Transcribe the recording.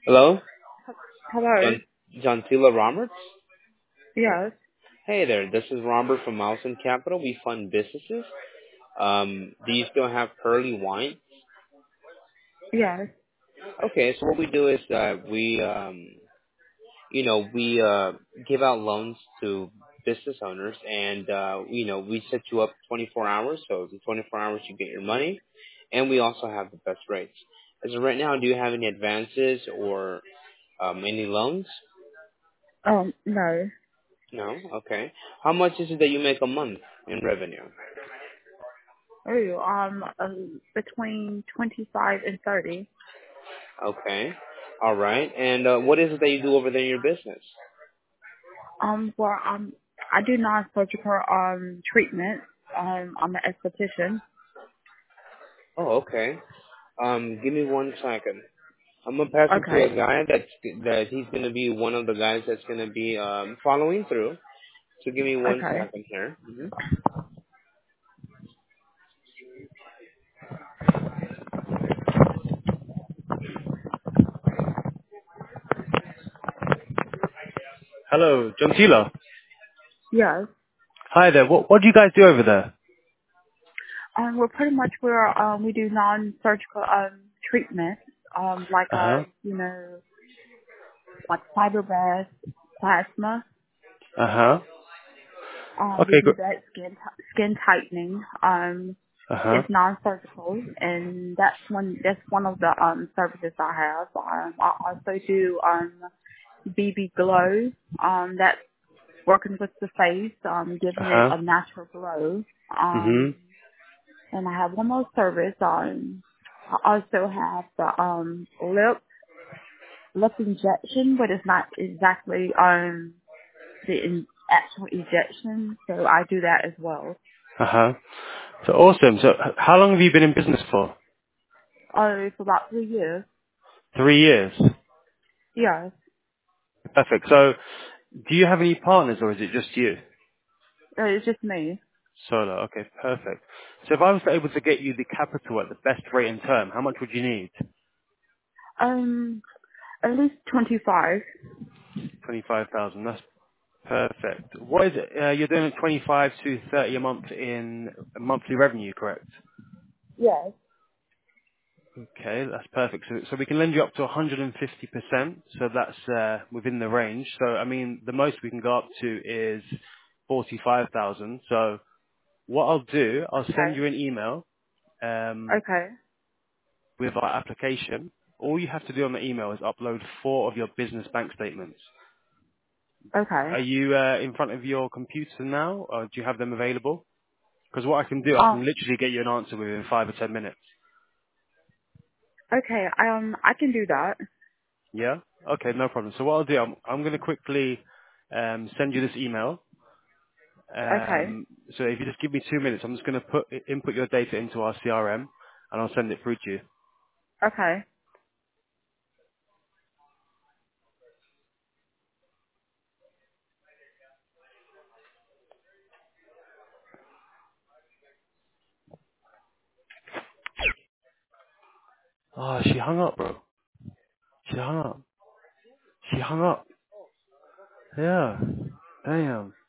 Hello, Hello. John Tila Roberts. Yes. Hey there, this is Robert from Mountain Capital. We fund businesses. Do you still have Pearly Wine? Yes. Okay, so what we do is we give out loans to business owners, and we set you up 24 hours. So in 24 hours, you get your money, and we also have the best rates. As of right now, do you have any advances or any loans? No. No. Okay. How much is it that you make a month in revenue? Oh, between 25 and 30. Okay. All right. And what is it that you do over there in your business? Well, I do non-surgical, treatment. I'm an esthetician. Oh, okay. Give me one second. I'm gonna pass it to Okay. a guy that he's gonna be one of the guys that's gonna be following through. So give me one Okay. second here. Hello, John Tila. Yes. Hi there. What do you guys do over there? We're pretty much we do non-surgical, treatment. Like, Uh huh. like fiber bath, plasma. Uh huh. We Okay. do that skin tightening. Uh huh. It's non-surgical, and that's one of the services I have. I also do BB glow. That's working with the face, Uh giving it huh. a natural glow. Mhm. And I have one more service. I also have the lip injection, but it's not exactly actual injection. So I do that as well. Uh huh. So awesome. So how long have you been in business for? Oh, for about 3 years. 3 years. Yes. Perfect. So do you have any partners or is it just you? It's just me. Solo. Okay, perfect. So if I was able to get you the capital at the best rate and term, how much would you need? Um, at least 25. 25,000. That's perfect. What is it? You're doing it 25 to 30 a month in monthly revenue, correct? Yes. Okay, that's perfect. So we can lend you up to 150%, so that's within the range. So, I mean, the most we can go up to is 45,000. So what I'll do, I'll send Okay. you an email Okay. with our application. All you have to do on the email is upload 4 of your business bank statements. Okay. Are you in front of your computer now, or do you have them available? Because what I can do, I can Um, literally get you an answer within 5 or 10 minutes. okay. I can do that. Yeah? Okay, no problem. So what I'll do, I'm going to quickly send you this email. Okay. So if you just give me 2 minutes, I'm just going to input your data into our CRM, and I'll send it through to you. Okay. Oh, she hung up, bro. She hung up. She hung up. Yeah. Damn.